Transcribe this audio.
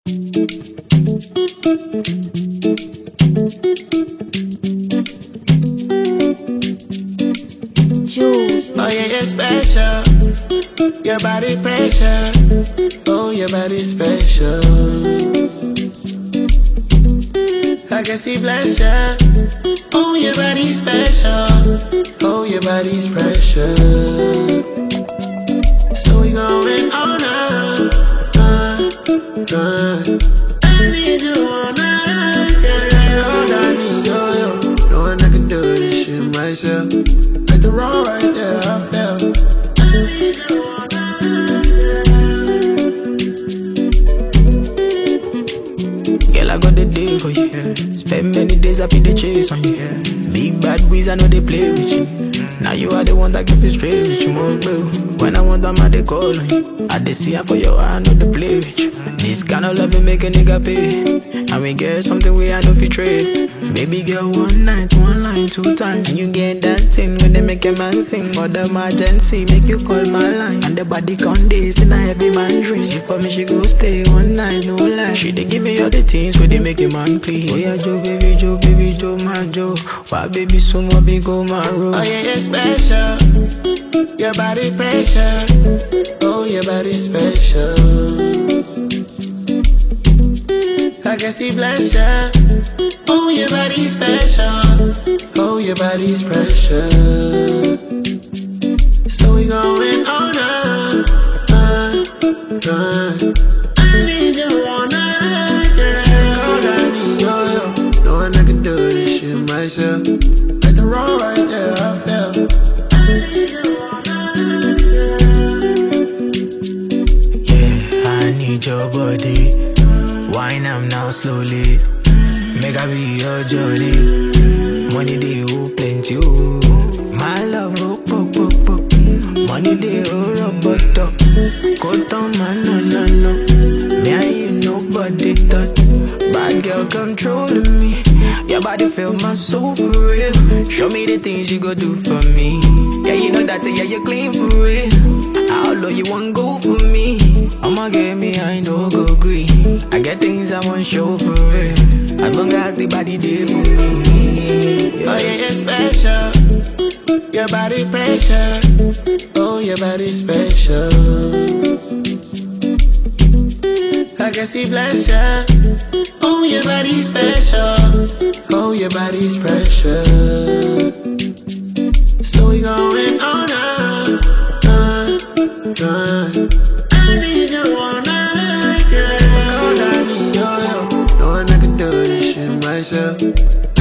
Jules. Oh yeah, you're special. Your body pressure. Oh, your body special. I can see pleasure. Oh, your body special. Oh, your body's precious. So we going all night. I need you all night. Yeah, all I need you. Knowing I can do this shit myself. Like the road right there, I felt. I need you all night. Girl, I got the day for you. Yeah. Spend many days I feel the chase on you. Yeah. Big bad boys, I know they play with you. Now you are the one that keep it straight with you, more bro. When I want them, I they call on you. I they see her for your eye, I know they play with you. This kind of love will make a nigga pay. And we get something we I know fi trade. Baby girl, one night, one line, two times. And you get that thing when they make a man sing. For the emergency, make you call my line. And the body con days in a heavy man dream. She for me, she go stay one night, no lie. She they give me all the things where they make a man please. Oh yeah, Joe, baby, Joe, my Joe. Why baby, so more big, go my road. Oh yeah, you're special. Your body pressure. Oh, your body special. I can see pleasure. Oh, your body's special. Oh, your body's precious. So we going all night. I need you all night. Yeah, all I need you. Knowing I can do this shit myself. Like the road right there, I felt. I need you all night. Yeah, I need your body. Wine am now slowly. Make I be your journey. Money they who plenty you. My love rock. Money they who rub up. Go down man no. Me and you nobody touch. Bad girl controlling me. Your body feel my soul for real. Show me the things you go do for me. Yeah, you know that, yeah, you clean for real. How low you want go for me? I'ma get me, I no go green. I get things I want show for real. As long as the body there for me. Oh yeah, you're special. Your body pressure. Oh, your body special. I can see pleasure. Oh, your body's special. Oh, your body's precious. So we going all night. I need you all night. Yeah, all I need you. Knowing I can do this shit myself.